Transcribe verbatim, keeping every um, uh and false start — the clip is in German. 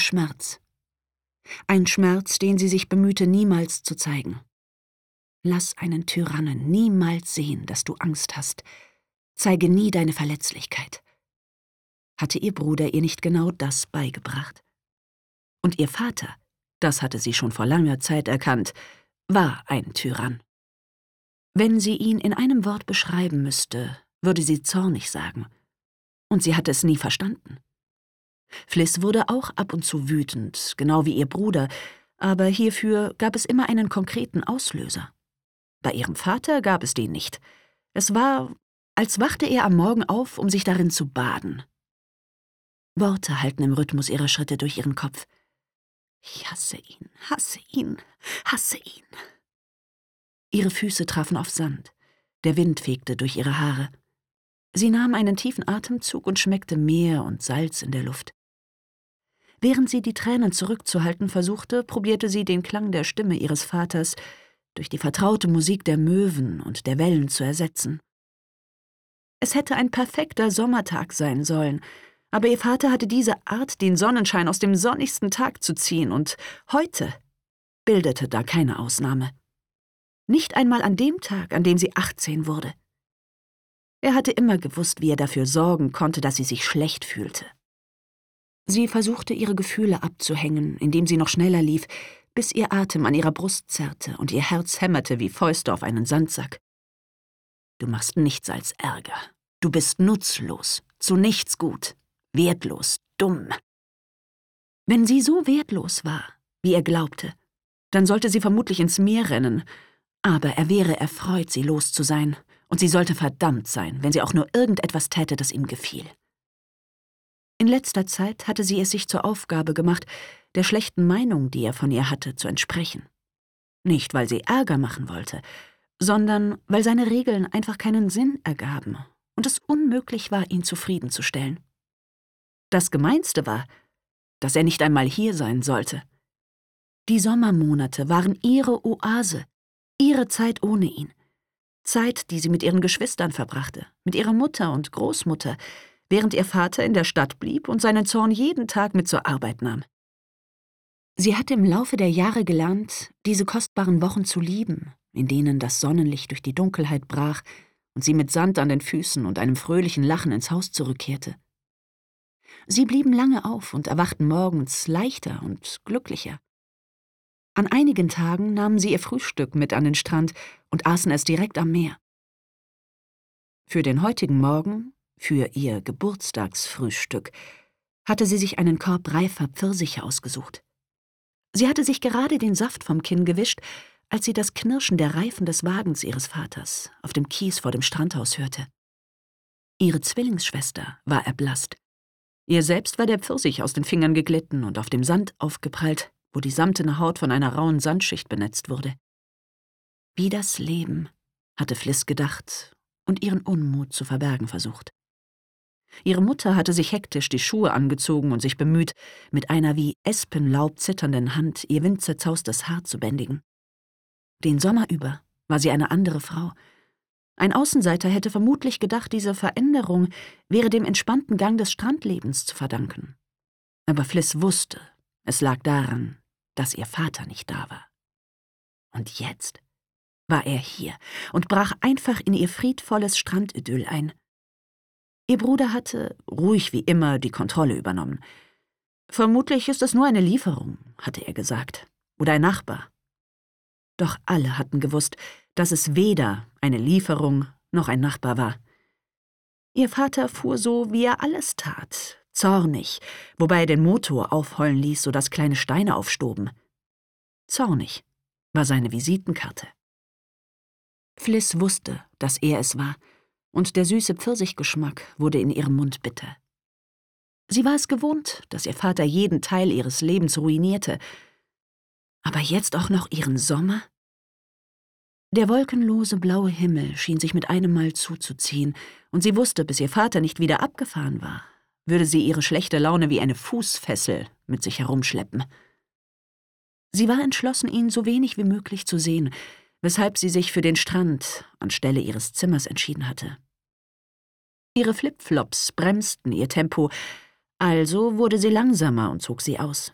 Schmerz. Ein Schmerz, den sie sich bemühte, niemals zu zeigen. Lass einen Tyrannen niemals sehen, dass du Angst hast. Zeige nie deine Verletzlichkeit. Hatte ihr Bruder ihr nicht genau das beigebracht? Und ihr Vater, das hatte sie schon vor langer Zeit erkannt, war ein Tyrann. Wenn sie ihn in einem Wort beschreiben müsste, würde sie zornig sagen. Und sie hatte es nie verstanden. Fliss wurde auch ab und zu wütend, genau wie ihr Bruder, aber hierfür gab es immer einen konkreten Auslöser. Bei ihrem Vater gab es den nicht. Es war, als wachte er am Morgen auf, um sich darin zu baden. Worte hallten im Rhythmus ihrer Schritte durch ihren Kopf. Ich hasse ihn, hasse ihn, hasse ihn. Ihre Füße trafen auf Sand. Der Wind fegte durch ihre Haare. Sie nahm einen tiefen Atemzug und schmeckte Meer und Salz in der Luft. Während sie die Tränen zurückzuhalten versuchte, probierte sie den Klang der Stimme ihres Vaters durch die vertraute Musik der Möwen und der Wellen zu ersetzen. Es hätte ein perfekter Sommertag sein sollen, aber ihr Vater hatte diese Art, den Sonnenschein aus dem sonnigsten Tag zu ziehen, und heute bildete da keine Ausnahme. Nicht einmal an dem Tag, an dem sie achtzehn wurde. Er hatte immer gewusst, wie er dafür sorgen konnte, dass sie sich schlecht fühlte. Sie versuchte, ihre Gefühle abzuhängen, indem sie noch schneller lief, bis ihr Atem an ihrer Brust zerrte und ihr Herz hämmerte wie Fäuste auf einen Sandsack. Du machst nichts als Ärger. Du bist nutzlos, zu nichts gut, wertlos, dumm. Wenn sie so wertlos war, wie er glaubte, dann sollte sie vermutlich ins Meer rennen, aber er wäre erfreut, sie los zu sein, und sie sollte verdammt sein, wenn sie auch nur irgendetwas täte, das ihm gefiel. In letzter Zeit hatte sie es sich zur Aufgabe gemacht, der schlechten Meinung, die er von ihr hatte, zu entsprechen. Nicht, weil sie Ärger machen wollte, sondern weil seine Regeln einfach keinen Sinn ergaben und es unmöglich war, ihn zufriedenzustellen. Das Gemeinste war, dass er nicht einmal hier sein sollte. Die Sommermonate waren ihre Oase, ihre Zeit ohne ihn. Zeit, die sie mit ihren Geschwistern verbrachte, mit ihrer Mutter und Großmutter, während ihr Vater in der Stadt blieb und seinen Zorn jeden Tag mit zur Arbeit nahm. Sie hatte im Laufe der Jahre gelernt, diese kostbaren Wochen zu lieben, in denen das Sonnenlicht durch die Dunkelheit brach und sie mit Sand an den Füßen und einem fröhlichen Lachen ins Haus zurückkehrte. Sie blieben lange auf und erwachten morgens leichter und glücklicher. An einigen Tagen nahmen sie ihr Frühstück mit an den Strand und aßen es direkt am Meer. Für den heutigen Morgen, für ihr Geburtstagsfrühstück, hatte sie sich einen Korb reifer Pfirsiche ausgesucht. Sie hatte sich gerade den Saft vom Kinn gewischt, als sie das Knirschen der Reifen des Wagens ihres Vaters auf dem Kies vor dem Strandhaus hörte. Ihre Zwillingsschwester war erblasst. Ihr selbst war der Pfirsich aus den Fingern geglitten und auf dem Sand aufgeprallt, wo die samtene Haut von einer rauen Sandschicht benetzt wurde. Wie das Leben, hatte Fliss gedacht und ihren Unmut zu verbergen versucht. Ihre Mutter hatte sich hektisch die Schuhe angezogen und sich bemüht, mit einer wie Espenlaub zitternden Hand ihr windzerzaustes Haar zu bändigen. Den Sommer über war sie eine andere Frau. Ein Außenseiter hätte vermutlich gedacht, diese Veränderung wäre dem entspannten Gang des Strandlebens zu verdanken. Aber Fliss wusste, es lag daran, dass ihr Vater nicht da war. Und jetzt war er hier und brach einfach in ihr friedvolles Strandidyll ein. Ihr Bruder hatte, ruhig wie immer, die Kontrolle übernommen. Vermutlich ist es nur eine Lieferung, hatte er gesagt, oder ein Nachbar. Doch alle hatten gewusst, dass es weder eine Lieferung noch ein Nachbar war. Ihr Vater fuhr so, wie er alles tat, zornig, wobei er den Motor aufheulen ließ, sodass kleine Steine aufstoben. Zornig war seine Visitenkarte. Fliss wusste, dass er es war, und der süße Pfirsichgeschmack wurde in ihrem Mund bitter. Sie war es gewohnt, dass ihr Vater jeden Teil ihres Lebens ruinierte. Aber jetzt auch noch ihren Sommer? Der wolkenlose blaue Himmel schien sich mit einem Mal zuzuziehen, und sie wusste, bis ihr Vater nicht wieder abgefahren war, würde sie ihre schlechte Laune wie eine Fußfessel mit sich herumschleppen. Sie war entschlossen, ihn so wenig wie möglich zu sehen, weshalb sie sich für den Strand anstelle ihres Zimmers entschieden hatte. Ihre Flipflops bremsten ihr Tempo, also wurde sie langsamer und zog sie aus.